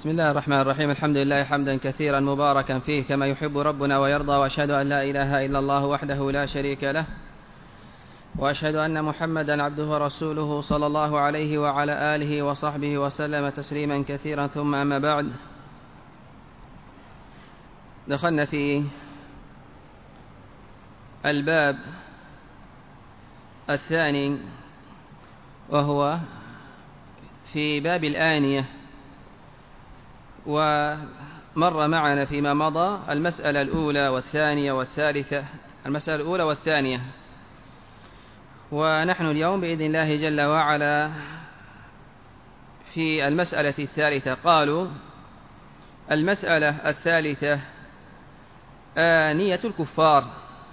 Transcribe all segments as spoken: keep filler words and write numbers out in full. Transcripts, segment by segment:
بسم الله الرحمن الرحيم. الحمد لله حمدا كثيرا مباركا فيه كما يحب ربنا ويرضى، وأشهد أن لا إله إلا الله وحده لا شريك له، وأشهد أن محمدا عبده ورسوله صلى الله عليه وعلى آله وصحبه وسلم تسليما كثيرا. ثم أما بعد، دخلنا في الباب الثاني وهو في باب الآنية، ومر معنا فيما مضى المسألة الأولى والثانية والثالثة، المسألة الأولى والثانية، ونحن اليوم بإذن الله جل وعلا في المسألة الثالثة. قالوا المسألة الثالثة آنية الكفار.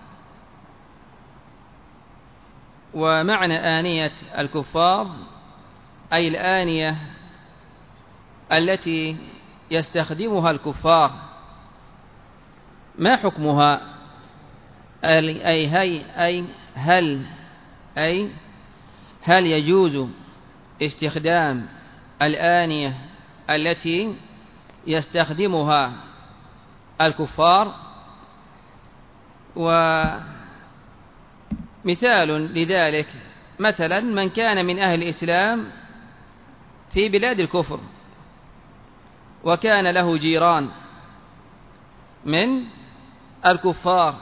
ومعنى آنية الكفار أي الآنية التي يستخدمها الكفار، ما حكمها؟ أي هي أي هل أي هل يجوز استخدام الآنية التي يستخدمها الكفار؟ ومثال لذلك مثلا من كان من أهل الإسلام في بلاد الكفر وكان له جيران من الكفار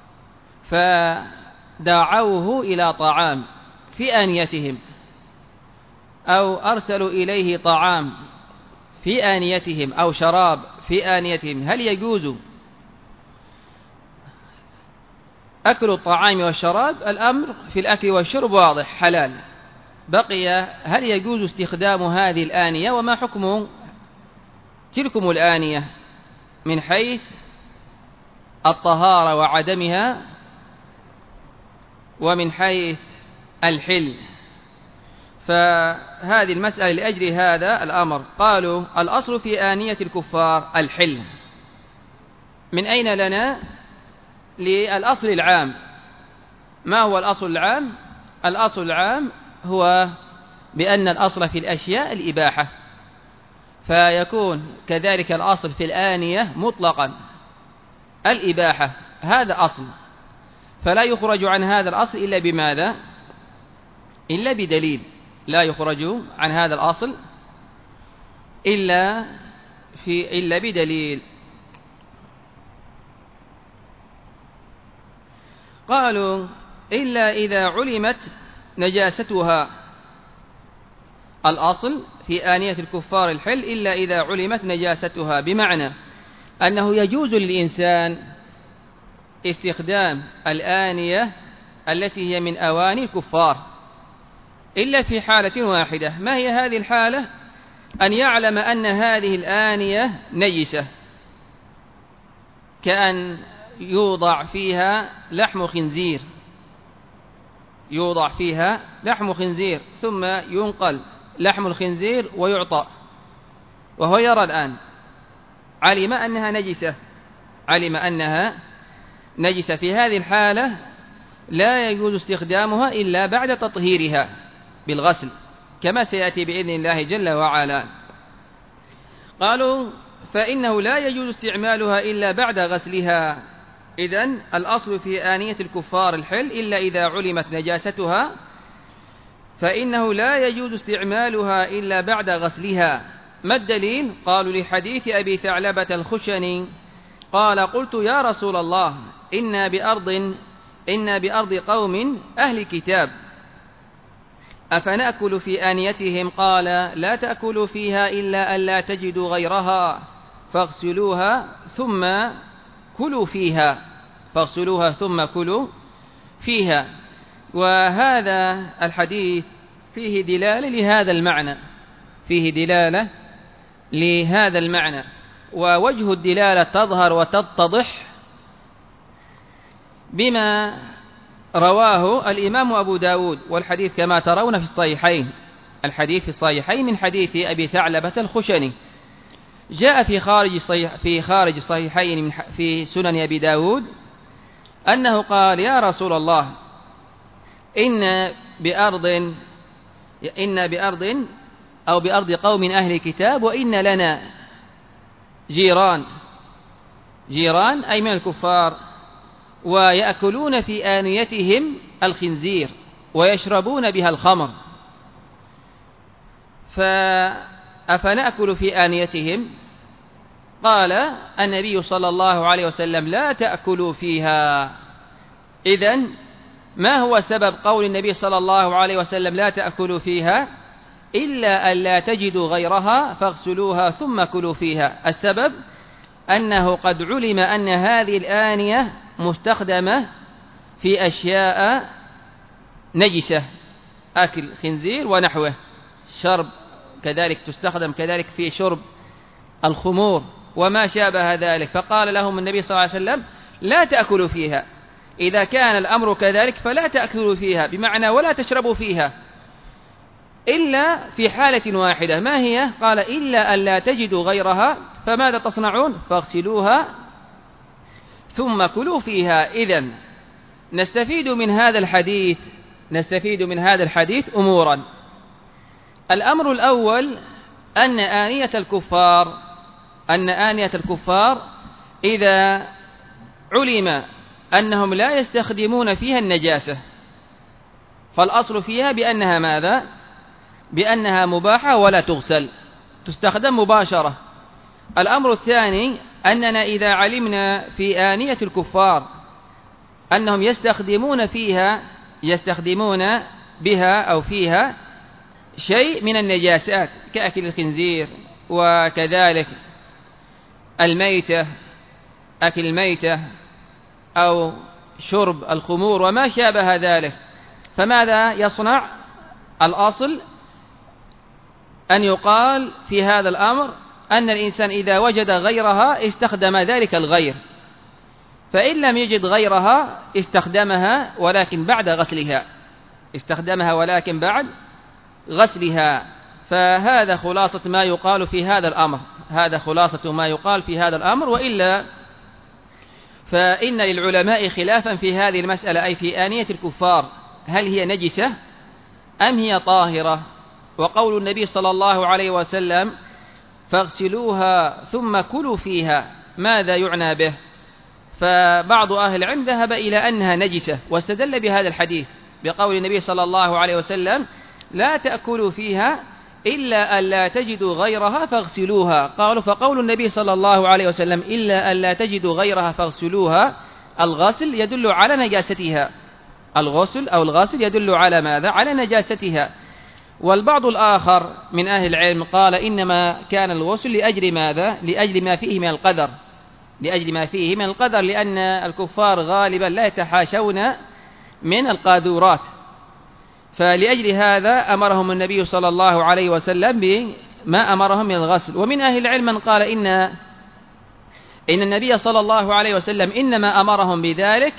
فدعوه إلى طعام في آنيتهم، أو أرسلوا إليه طعام في آنيتهم أو شراب في آنيتهم، هل يجوز أكل الطعام والشراب؟ الأمر في الأكل والشرب واضح حلال. بقي هل يجوز استخدام هذه الآنية، وما حكم تلكم الآنية من حيث الطهارة وعدمها، ومن حيث الحل. فهذه المسألة لأجل هذا الأمر قالوا الأصل في آنية الكفار الحل. من أين لنا؟ للأصل العام. ما هو الأصل العام؟ الأصل العام هو بأن الأصل في الأشياء الإباحة، فيكون كذلك الأصل في الآنية مطلقا الإباحة، هذا أصل، فلا يخرج عن هذا الأصل إلا بماذا؟ إلا بدليل، لا يخرج عن هذا الأصل إلا في إلا بدليل. قالوا إلا إذا علمت نجاستها. الأصل في آنية الكفار الحل إلا إذا علمت نجاستها، بمعنى أنه يجوز للإنسان استخدام الآنية التي هي من أواني الكفار إلا في حالة واحدة. ما هي هذه الحالة؟ أن يعلم أن هذه الآنية نجسة، كأن يوضع فيها لحم خنزير، يوضع فيها لحم خنزير ثم ينقل لحم الخنزير ويعطى، وهو يرى الآن، علم أنها نجسة، علم أنها نجسة. في هذه الحالة لا يجوز استخدامها إلا بعد تطهيرها بالغسل، كما سيأتي بإذن الله جل وعلا. قالوا فإنه لا يجوز استعمالها إلا بعد غسلها. إذن الأصل في آنية الكفار الحل إلا إذا علمت نجاستها، فإنه لا يجوز استعمالها إلا بعد غسلها. ما الدليل؟ قالوا لحديث أبي ثعلبة الخشني قال قلت يا رسول الله إنا بأرض إنا بأرض قوم أهل كتاب أفنأكل في آنيتهم؟ قال لا تأكلوا فيها إلا أن لا تجدوا غيرها فاغسلوها ثم كلوا فيها، فاغسلوها ثم كلوا فيها. وهذا الحديث فيه دلالة لهذا المعنى، فيه دلالة لهذا المعنى، ووجه الدلالة تظهر وتتضح بما رواه الإمام أبو داود، والحديث كما ترون في الصحيحين، الحديث في الصحيحين من حديث أبي ثعلبة الخشني. جاء في خارج الصحيح في خارج الصحيحين في سنن أبي داود أنه قال يا رسول الله إن بأرض إن بأرض أو بأرض قوم أهل كتاب وإن لنا جيران، جيران أي من الكفار، ويأكلون في آنيتهم الخنزير ويشربون بها الخمر، فأفنأكل في آنيتهم؟ قال النبي صلى الله عليه وسلم لا تأكلوا فيها. إذن ما هو سبب قول النبي صلى الله عليه وسلم لا تأكلوا فيها؟ إلا أن لا تجدوا غيرها فاغسلوها ثم كلوا فيها. السبب أنه قد علم أن هذه الآنية مستخدمة في أشياء نجسة، أكل خنزير ونحوه، شرب كذلك تستخدم كذلك في شرب الخمور وما شابه ذلك، فقال لهم النبي صلى الله عليه وسلم لا تأكلوا فيها. إذا كان الأمر كذلك فلا تأكلوا فيها، بمعنى ولا تشربوا فيها إلا في حالة واحدة، ما هي؟ قال إلا أن لا تجدوا غيرها، فماذا تصنعون؟ فاغسلوها ثم كلوا فيها. إذن نستفيد من هذا الحديث نستفيد من هذا الحديث أمورا. الأمر الأول أن آنية الكفار أن آنية الكفار إذا علم أنهم لا يستخدمون فيها النجاسة فالأصل فيها بأنها ماذا؟ بأنها مباحة ولا تغسل، تستخدم مباشرة. الأمر الثاني أننا إذا علمنا في آنية الكفار أنهم يستخدمون فيها يستخدمون بها أو فيها شيء من النجاسات كأكل الخنزير وكذلك الميتة، أكل الميتة أو شرب الخمور وما شابه ذلك، فماذا يصنع؟ الأصل أن يقال في هذا الأمر أن الإنسان إذا وجد غيرها استخدم ذلك الغير، فإن لم يجد غيرها استخدمها ولكن بعد غسلها استخدمها ولكن بعد غسلها. فهذا خلاصة ما يقال في هذا الأمر هذا خلاصة ما يقال في هذا الأمر وإلا فإن للعلماء خلافا في هذه المسألة، أي في آنية الكفار هل هي نجسة أم هي طاهرة؟ وقول النبي صلى الله عليه وسلم فاغسلوها ثم كلوا فيها ماذا يعنى به؟ فبعض أهل العلم ذهب إلى أنها نجسة واستدل بهذا الحديث بقول النبي صلى الله عليه وسلم لا تأكلوا فيها إلا أن لا تجدوا غيرها فاغسلوها. قالوا فقول النبي صلى الله عليه وسلم إلا أن لا تجدوا غيرها فاغسلوها، الغسل يدل على نجاستها، الغسل أو الغسل يدل على ماذا؟ على نجاستها. والبعض الآخر من أهل العلم قال إنما كان الغسل لأجل ماذا؟ لأجل ما فيه من القدر لأجل ما فيه من القدر لأن الكفار غالبا لا يتحاشون من القاذورات، فلأجل هذا أمرهم النبي صلى الله عليه وسلم بما أمرهم من الغسل. ومن أهل العلم من قال إن إن النبي صلى الله عليه وسلم إنما أمرهم بذلك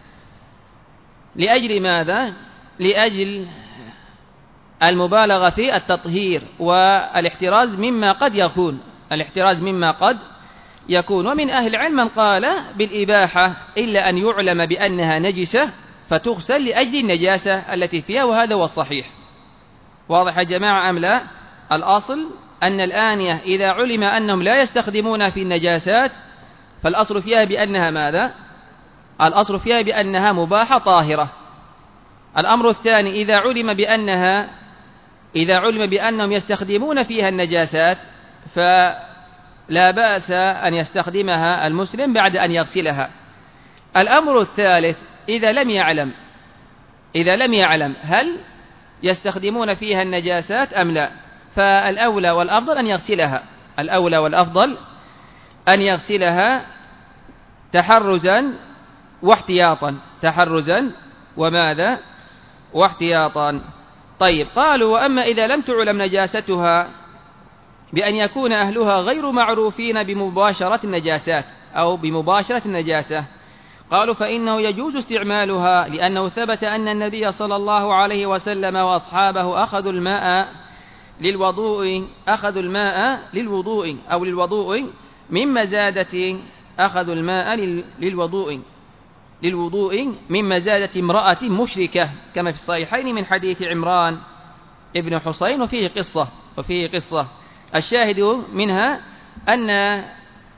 لأجل ماذا؟ لأجل المبالغة في التطهير والاحتراز مما قد يكون الاحتراز مما قد يكون. ومن أهل العلم من قال بالإباحة إلا أن يعلم بأنها نجسة فتغسل لأجل النجاسة التي فيها، وهذا هو الصحيح. واضح يا جماعة أم لا؟ الأصل أن الآنية إذا علم أنهم لا يستخدمون في النجاسات فالأصل فيها بأنها ماذا؟ الأصل فيها بأنها مباحة طاهرة. الأمر الثاني إذا علم بأنها إذا علم بأنهم يستخدمون فيها النجاسات فلا بأس أن يستخدمها المسلم بعد أن يغسلها. الأمر الثالث إذا لم يعلم إذا لم يعلم هل يستخدمون فيها النجاسات أم لا، فالأولى والأفضل أن يغسلها الأولى والأفضل أن يغسلها تحرزا واحتياطا تحرزا وماذا؟ واحتياطا. طيب، قالوا وأما إذا لم تعلم نجاستها بأن يكون أهلها غير معروفين بمباشرة النجاسات أو بمباشرة النجاسة، قالوا فإنه يجوز استعمالها لأنه ثبت أن النبي صلى الله عليه وسلم وأصحابه أخذوا الماء للوضوء أخذوا الماء للوضوء أو للوضوء من مزادة أخذوا الماء للوضوء للوضوء من مزادة امرأة مشركة كما في الصحيحين من حديث عمران ابن حسين وفيه قصة وفيه قصة الشاهد منها أن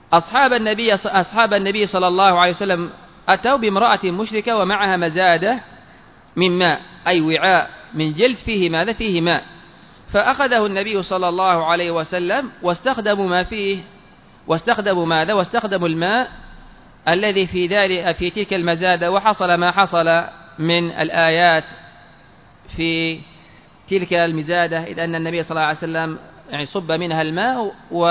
أصحاب النبي أصحاب النبي صلى الله عليه وسلم أتوا بامرأة مشركة ومعها مزادة من ماء، أي وعاء من جلد فيه ماذا؟ فيه ماء، فأخذه النبي صلى الله عليه وسلم واستخدموا ما فيه واستخدموا ماذا؟ واستخدموا الماء الذي في ذلك في تلك المزادة، وحصل ما حصل من الآيات في تلك المزادة، إذ أن النبي صلى الله عليه وسلم يعني صب منها الماء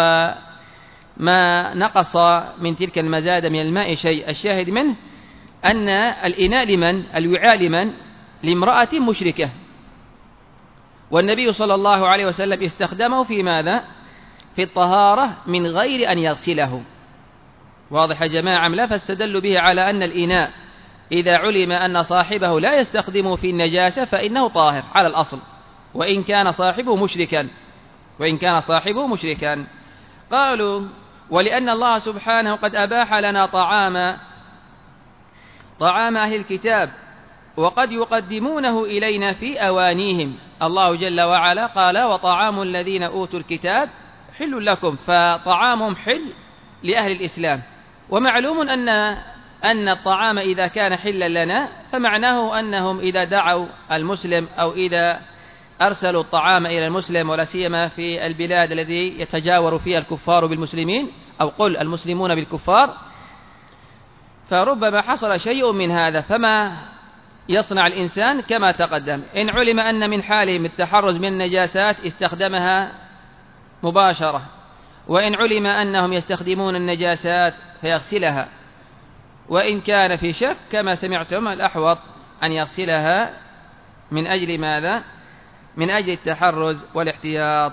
وما نقص من تلك المزادة من الماء شيء. الشاهد منه أن الإناء لمن؟ الوعاء لمن؟ لامرأة مشركة، والنبي صلى الله عليه وسلم استخدمه في ماذا؟ في الطهارة من غير أن يغسله. واضح يا جماعة أم لا؟ فاستدلوا به على أن الإناء إذا علم أن صاحبه لا يستخدمه في النجاسة فإنه طاهر على الأصل، وإن كان صاحبه مشركا وإن كان صاحبه مشركا. قالوا ولأن الله سبحانه قد أباح لنا طعام طعام أهل الكتاب وقد يقدمونه إلينا في أوانيهم. الله جل وعلا قال وطعام الذين أوتوا الكتاب حل لكم، فطعامهم حل لأهل الإسلام. ومعلوم أن أن الطعام إذا كان حلا لنا فمعناه أنهم إذا دعوا المسلم أو إذا أرسلوا الطعام إلى المسلم، ولا سيما في البلاد التي يتجاور فيها الكفار بالمسلمين، أو قل المسلمون بالكفار، فربما حصل شيء من هذا. فما يصنع الإنسان كما تقدم، إن علم أن من حالهم التحرز من النجاسات استخدمها مباشرة، وإن علم أنهم يستخدمون النجاسات فيغسلها، وإن كان في شك كما سمعتم الأحوط أن يغسلها من أجل ماذا؟ من أجل التحرز والاحتياط.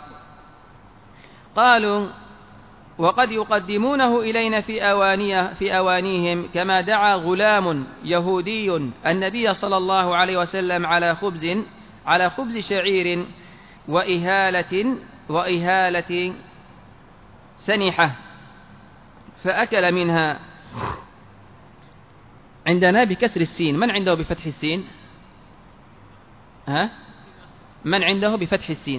قالوا وقد يقدمونه إلينا في أوانيه في أوانيهم كما دعا غلام يهودي النبي صلى الله عليه وسلم على خبز على خبز شعير وإهالة وإهالة سنحة فأكل منها. عندنا بكسر السين، من عنده بفتح السين؟ ها؟ من عنده بفتح السين؟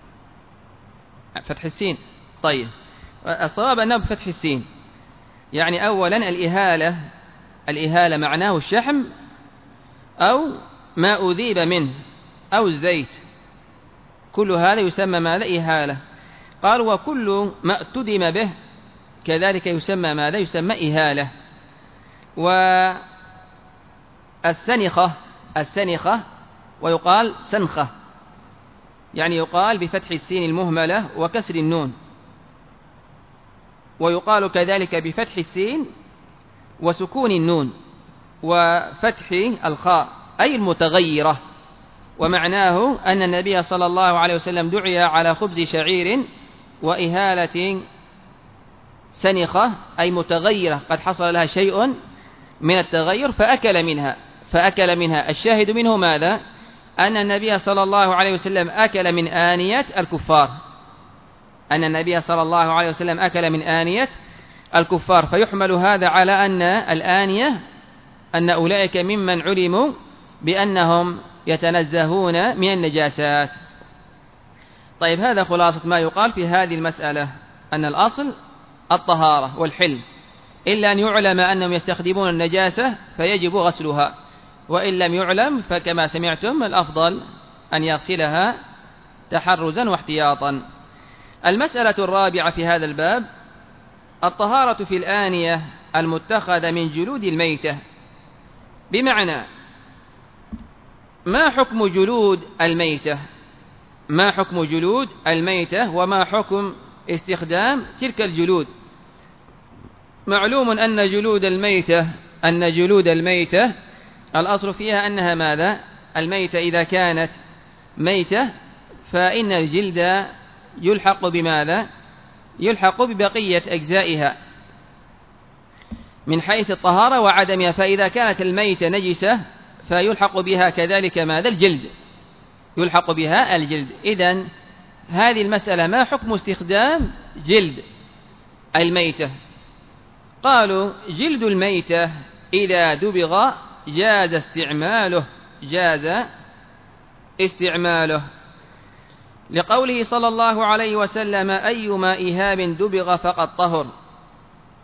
فتح السين. طيب الصواب أنه بفتح السين، يعني أولا الإهالة الإهالة معناه الشحم أو ما أذيب منه أو الزيت، كل هذا يسمى ماذا؟ إهالة. قال وكل ما اتدم به كذلك يسمى ماذا؟ يسمى إهالة. والسنخة السنخة ويقال سنخة، يعني يقال بفتح السين المهملة وكسر النون، ويقال كذلك بفتح السين وسكون النون وفتح الخاء أي المتغيرة. ومعناه أن النبي صلى الله عليه وسلم دعي على خبز شعير وإهالة سنخة أي متغيرة قد حصل لها شيء من التغير فأكل منها فأكل منها الشاهد منه ماذا؟ أن النبي صلى الله عليه وسلم أكل من آنية الكفار أن النبي صلى الله عليه وسلم أكل من آنية الكفار. فيحمل هذا على أن الآنية أن أولئك ممن علموا بأنهم يتنزهون من النجاسات. طيب هذا خلاصة ما يقال في هذه المسألة، أن الأصل الطهارة والحل، إلا أن يعلم أنهم يستخدمون النجاسة فيجب غسلها، وإن لم يعلم فكما سمعتم الأفضل أن يغسلها تحرزا واحتياطا. المسألة الرابعة في هذا الباب الطهارة في الآنية المتخذة من جلود الميتة، بمعنى ما حكم جلود الميتة ما حكم جلود الميتة وما حكم استخدام تلك الجلود. معلوم أن جلود الميتة أن جلود الميتة الأصل فيها أنها ماذا؟ الميتة إذا كانت ميتة فإن الجلد يلحق بماذا؟ يلحق ببقية أجزائها من حيث الطهارة وعدمها، فإذا كانت الميتة نجسة فيلحق بها كذلك ماذا؟ الجلد يلحق بها الجلد. إذن هذه المسألة ما حكم استخدام جلد الميتة؟ قالوا جلد الميتة إذا دبغ جاز استعماله جاز استعماله لقوله صلى الله عليه وسلم أيما إهاب دبغ فقد طهر.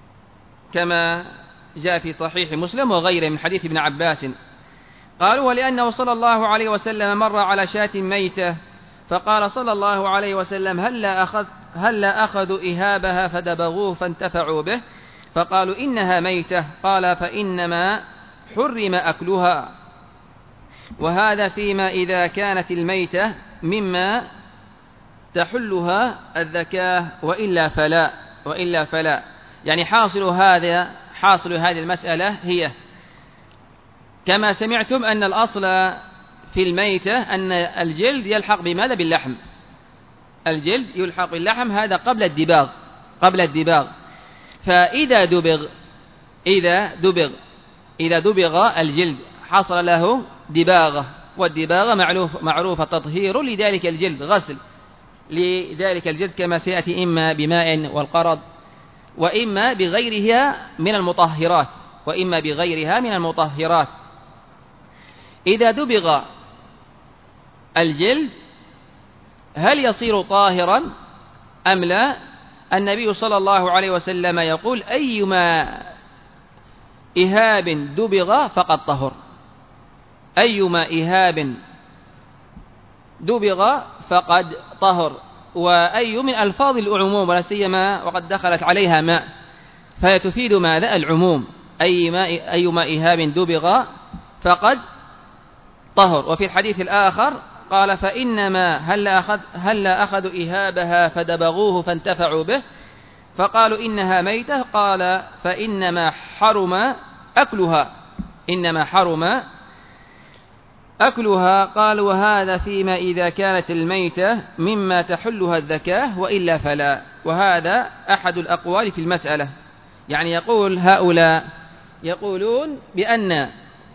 كما جاء في صحيح مسلم وغيره من حديث ابن عباس. قالوا: ولأنه صلى الله عليه وسلم مر على شاة ميتة فقال صلى الله عليه وسلم: هلا أخذ هلا أخذوا إهابها فدبغوه فانتفعوا به، فقالوا: إنها ميتة. قال: فإنما حرم أكلها. وهذا فيما إذا كانت الميتة مما تحلها الذكاة، وإلا فلا وإلا فلا يعني حاصل هذا حاصل هذه المسألة هي كما سمعتم أن الأصل في الميتة أن الجلد يلحق بماذا؟ باللحم. الجلد يلحق باللحم، هذا قبل الدباغ قبل الدباغ فإذا دبغ إذا دبغ إذا دبغ الجلد حصل له دباغة، والدباغة معروف معروف تطهير لذلك الجلد، غسل لذلك الجلد كما سيأتي، إما بماء والقرض وإما بغيرها من المطهرات وإما بغيرها من المطهرات. إذا دبغ الجلد هل يصير طاهرا أم لا؟ النبي صلى الله عليه وسلم يقول: أيما إهاب دبغ فقد طهر. أيما إهاب دبغ فقد طهر. وأي من ألفاظ العموم، ولا سيما وقد دخلت عليها ماء، فهي تفيد ماذا؟ العموم. أيما أيما إهاب دبغ فقد طهر. وفي الحديث الآخر قال: فإنما هل أخذ هل أخذوا إهابها فدبغوه فانتفعوا به، فقالوا: إنها ميتة. قال: فإنما حرم أكلها إنما حرم أكلها. قال: وهذا فيما إذا كانت الميتة مما تحلها الذكاة، وإلا فلا. وهذا أحد الأقوال في المسألة. يعني يقول هؤلاء يقولون بأن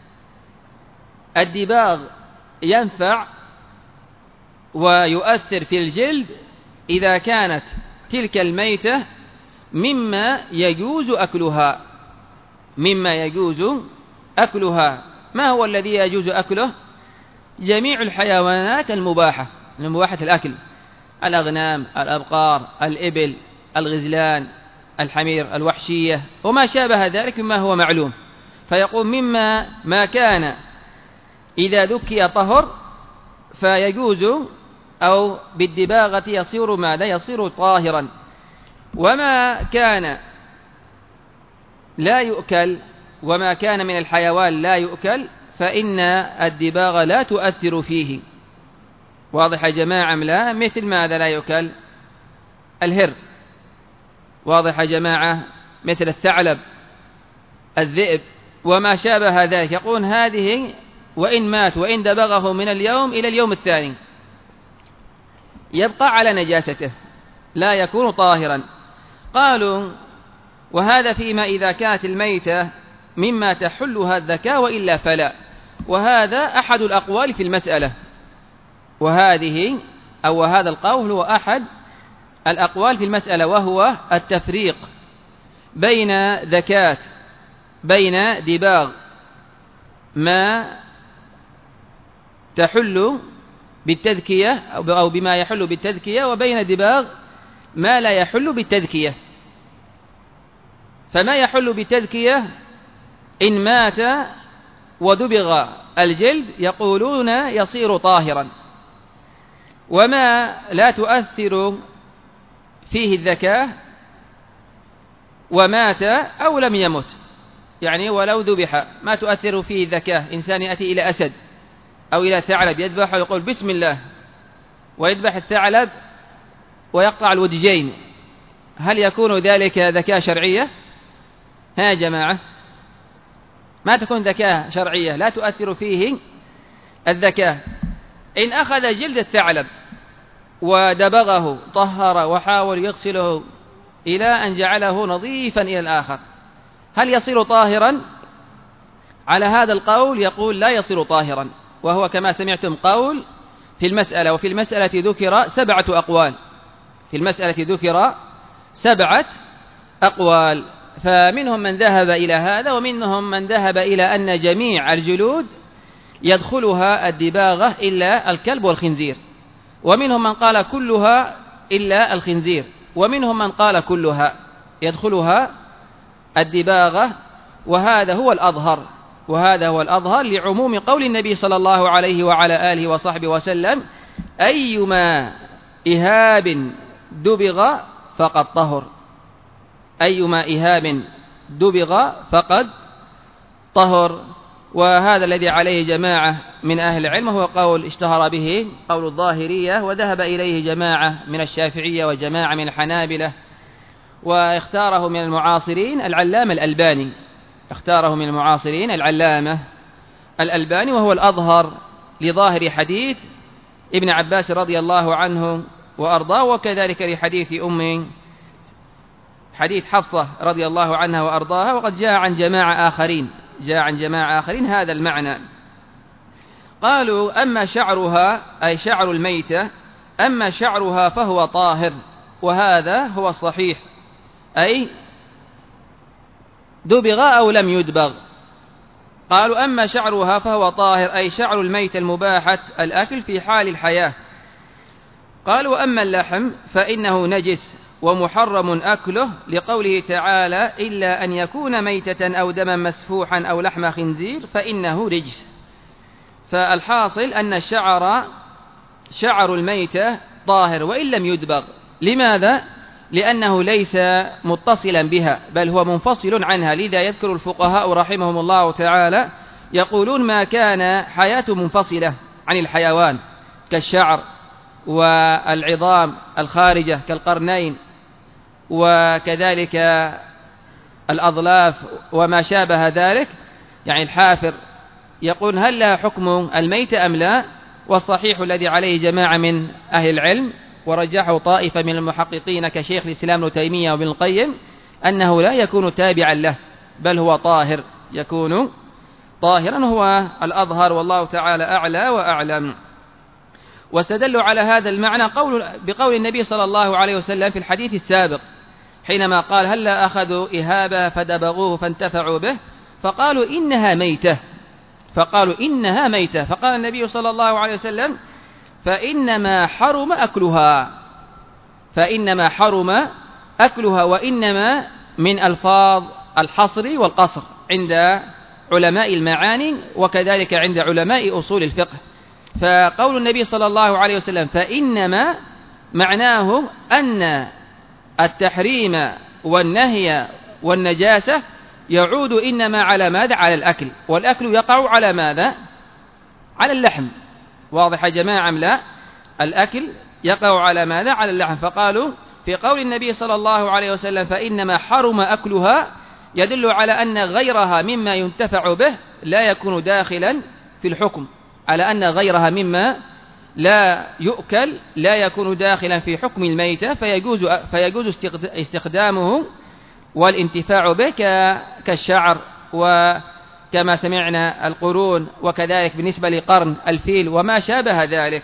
الدباغ ينفع ويؤثر في الجلد إذا كانت تلك الميتة مما يجوز أكلها مما يجوز أكلها. ما هو الذي يجوز أكله؟ جميع الحيوانات المباحة المباحة الأكل: الأغنام، الأبقار، الإبل، الغزلان، الحمير، الوحشية، وما شابه ذلك مما هو معلوم. فيقول: مما ما كان إذا ذكي طهر فيجوز، أو بالدباغة يصير ماذا؟ يصير طاهرا. وما كان لا يؤكل وما كان من الحيوان لا يؤكل فإن الدباغة لا تؤثر فيه. واضح يا جماعة؟ لا، مثل ماذا لا يؤكل؟ الهر. واضح يا جماعة؟ مثل الثعلب، الذئب، وما شابه ذلك. يقول: هذه وإن مات وإن دبغه من اليوم إلى اليوم الثاني يبقى على نجاسته، لا يكون طاهرا. قالوا: وهذا فيما إذا كانت الميتة مما تحلها الذكاة، وإلا فلا. وهذا أحد الأقوال في المسألة. وهذه أو هذا القول هو أحد الأقوال في المسألة، وهو التفريق بين ذكاة بين دباغ ما تحل بالتذكية أو بما يحل بالتذكية، وبين دباغ ما لا يحل بالتذكية. فما يحل بالتذكية إن مات ودبغ الجلد يقولون يصير طاهرا، وما لا تؤثر فيه الذكاة ومات أو لم يمت، يعني ولو ذبح ما تؤثر فيه الذكاة. إنسان يأتي إلى أسد أو إلى ثعلب يذبح ويقول بسم الله، ويذبح الثعلب ويقطع الودجين، هل يكون ذلك ذكاة شرعية؟ ها يا جماعة، ما تكون ذكاة شرعية، لا تؤثر فيه الذكاة. إن أخذ جلد الثعلب ودبغه طهر وحاول يغسله إلى أن جعله نظيفا إلى الآخر، هل يصير طاهرا؟ على هذا القول يقول لا يصير طاهرا، وهو كما سمعتم قول في المسألة. وفي المسألة ذكر سبعة أقوال في المسألة ذكر سبعة أقوال فمنهم من ذهب إلى هذا، ومنهم من ذهب إلى أن جميع الجلود يدخلها الدباغة إلا الكلب والخنزير، ومنهم من قال كلها إلا الخنزير، ومنهم من قال كلها يدخلها الدباغة، وهذا هو الأظهر وهذا هو الأظهر لعموم قول النبي صلى الله عليه وعلى آله وصحبه وسلم: أيما إهاب دبغ فقد طهر. أيما إهاب دبغ فقد طهر. وهذا الذي عليه جماعة من أهل العلم هو قول اشتهر به قول الظاهرية، وذهب إليه جماعة من الشافعية وجماعة من الحنابلة، واختاره من المعاصرين العلامة الألباني اختاره من المعاصرين العلامة الألباني وهو الأظهر لظاهر حديث ابن عباس رضي الله عنه وأرضاه، وكذلك لحديث أم حديث حفصة رضي الله عنها وأرضاها. وقد جاء عن جماعة آخرين جاء عن جماعة آخرين هذا المعنى. قالوا: أما شعرها أي شعر الميتة أما شعرها فهو طاهر، وهذا هو الصحيح، أي دبغ أو لم يدبغ. قالوا: أما شعرها فهو طاهر أي شعر الميت المباحة الأكل في حال الحياة. قالوا: أما اللحم فإنه نجس ومحرم أكله، لقوله تعالى: إلا أن يكون ميتة أو دما مسفوحا أو لحم خنزير فإنه رجس. فالحاصل أن الشعر شعر الميتة طاهر وإن لم يدبغ. لماذا؟ لأنه ليس متصلا بها بل هو منفصل عنها. لذا يذكر الفقهاء رحمهم الله تعالى يقولون: ما كان حياته منفصلة عن الحيوان كالشعر والعظام الخارجة كالقرنين وكذلك الأظلاف وما شابه ذلك، يعني الحافر، يقول: هل لها حكم الميت أم لا؟ والصحيح الذي عليه جماعة من أهل العلم ورجحه طائفة من المحققين كشيخ الإسلام ابن تيمية وابن القيم أنه لا يكون تابعا له بل هو طاهر، يكون طاهرا، هو الأظهر والله تعالى أعلى وأعلم. واستدلوا على هذا المعنى قول بقول النبي صلى الله عليه وسلم في الحديث السابق حينما قال: هلا أخذوا إهابة فدبغوه فانتفعوا به فقالوا إنها ميتة فقالوا إنها ميتة فقال النبي صلى الله عليه وسلم: فإنما حرم أكلها فإنما حرم أكلها وإنما من ألفاظ الحصر والقصر عند علماء المعاني وكذلك عند علماء أصول الفقه. فقول النبي صلى الله عليه وسلم فإنما معناه أن التحريم والنهي والنجاسة يعود إنما على ماذا؟ على الأكل، والأكل يقع على ماذا؟ على اللحم. واضح يا جماعة أم لا؟ الأكل يقع على ماذا؟ على اللحم. فقالوا في قول النبي صلى الله عليه وسلم فإنما حرم أكلها يدل على أن غيرها مما ينتفع به لا يكون داخلا في الحكم، على أن غيرها مما لا يؤكل لا يكون داخلا في حكم الميتة، فيجوز فيجوز استخدامه والانتفاع به كالشعر وكما سمعنا القرون، وكذلك بالنسبة لقرن الفيل وما شابه ذلك.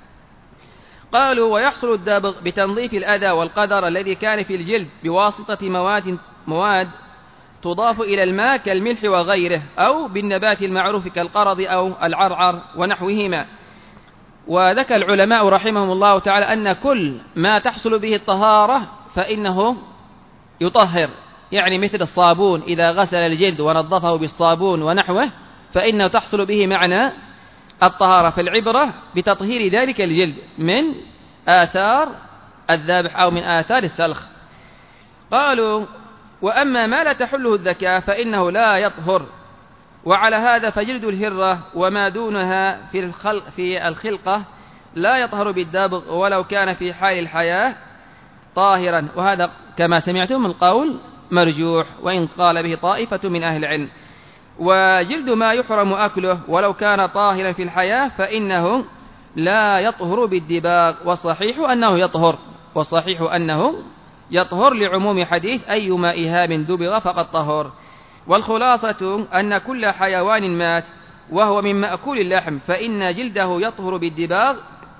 قالوا: ويحصل الدبغ بتنظيف الأذى والقدر الذي كان في الجلد بواسطة مواد مواد تضاف إلى الماء كالملح وغيره، أو بالنبات المعروف كالقرض أو العرعر ونحوهما. وذكر العلماء رحمهم الله تعالى أن كل ما تحصل به الطهارة فإنه يطهر، يعني مثل الصابون إذا غسل الجلد ونظفه بالصابون ونحوه فإنه تحصل به معنى الطهارة. فالعبرة بتطهير ذلك الجلد من آثار الذبح أو من آثار السلخ. قالوا: وأما ما لا تحله الذكاة فإنه لا يطهر، وعلى هذا فجلد الهرة وما دونها في الخلق في الخلقة لا يطهر بالدبغ ولو كان في حال الحياة طاهرا، وهذا كما سمعتم من قول مرجوح وإن قال به طائفة من أهل العلم. وجلد ما يحرم أكله ولو كان طاهرا في الحياة فإنه لا يطهر بالدباغ، والصحيح أنه يطهر والصحيح أنه يطهر لعموم حديث أيما إهاب دبغ فقد طهر. والخلاصة أن كل حيوان مات وهو من مأكول اللحم فإن جلده يطهر بالدباغ،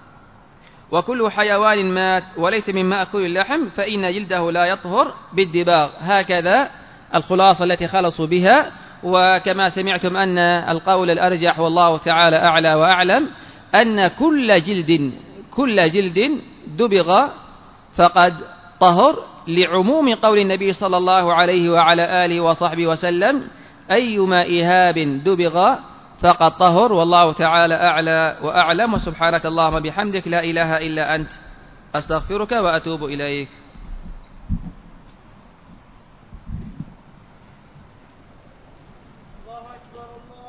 وكل حيوان مات وليس من مأكول اللحم فإن جلده لا يطهر بالدباغ. هكذا الخلاصة التي خلصوا بها. وكما سمعتم أن القول الأرجح والله تعالى أعلى وأعلم أن كل جلد كل جلد دبغ فقد طهر لعموم قول النبي صلى الله عليه وعلى آله وصحبه وسلم أيما إهاب دبغ فقد طهر. والله تعالى أعلى وأعلم. وسبحانك اللهم بحمدك لا إله إلا أنت أستغفرك وأتوب إليك. الله أكبر الله